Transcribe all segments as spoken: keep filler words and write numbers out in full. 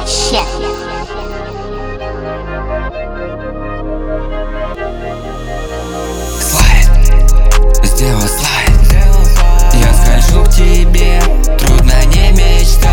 shit. Слайд, сделал слайд. Я скольжу к тебе, трудно не мечтать.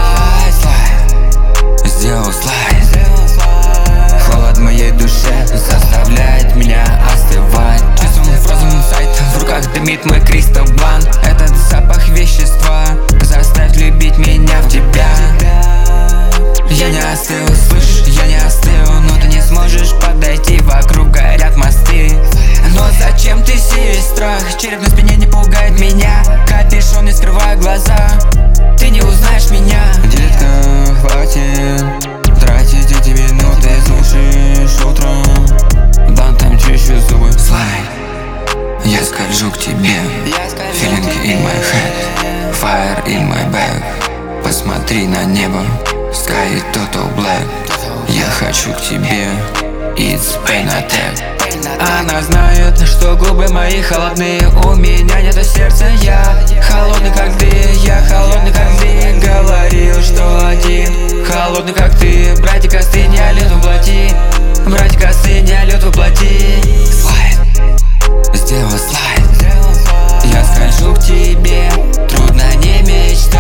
Слайд, сделал слайд. Холод в моей душе заставляет меня остывать. Чувствую фразовым сайтом, в руках дымит мой кристалл блант. Этот запах вещества заставит любить меня в тебя. Я не остыл, слышишь, я не остыл, но ты не сможешь подойти, вокруг горят мосты. Но зачем ты сеешь страх? Череп на спине не пугает меня. Капюшон, не скрывая глаза, ты не узнаешь меня. Детка, хватит тратить эти минуты, слышишь, утром бантом чищу зубы. Слайд, я скольжу к тебе. Feeling in my head, fire in my back. Посмотри на небо, sky total black. Я хочу к тебе, it's pain attack. Она знает, что губы мои холодные, у меня нету сердца. Я холодный как ты, я холодный как ты. Говорил, что один холодный как ты. Братик, остынь, я лед воплоти. Братик, остынь, я лед воплоти. Слайд, сделал слайд. Я скольжу к тебе, трудно не мечтать.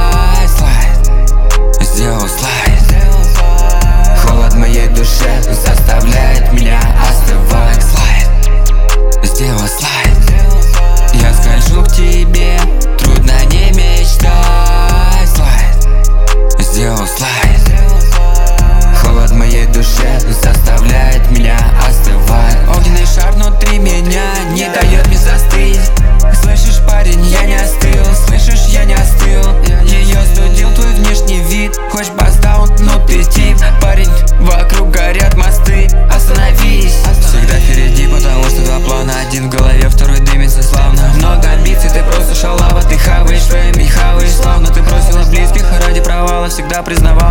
Слайд, сделал слайд. Холод в моей душе заставляет меня остывать. Слайд, сделал слайд. Я скольжу к тебе, трудно не мечтать. Слайд, сделал слайд. Холод в моей душе заставляет меня остывать. Огненный шар внутри меня не дает мне застыть. Слышишь, парень, я не остыл. Слышишь, я не остыл. Ее студил твой внешний вид. Хочешь бастаун, но ты тип. Парень, вокруг горят мосты. Остановись. Всегда впереди, потому что два плана. Один в голове, второй дымится славно. Много амбиций, ты просто шалава. Ты хаваешь время, хаваешь славно. Ты бросила близких ради провала. Всегда признавала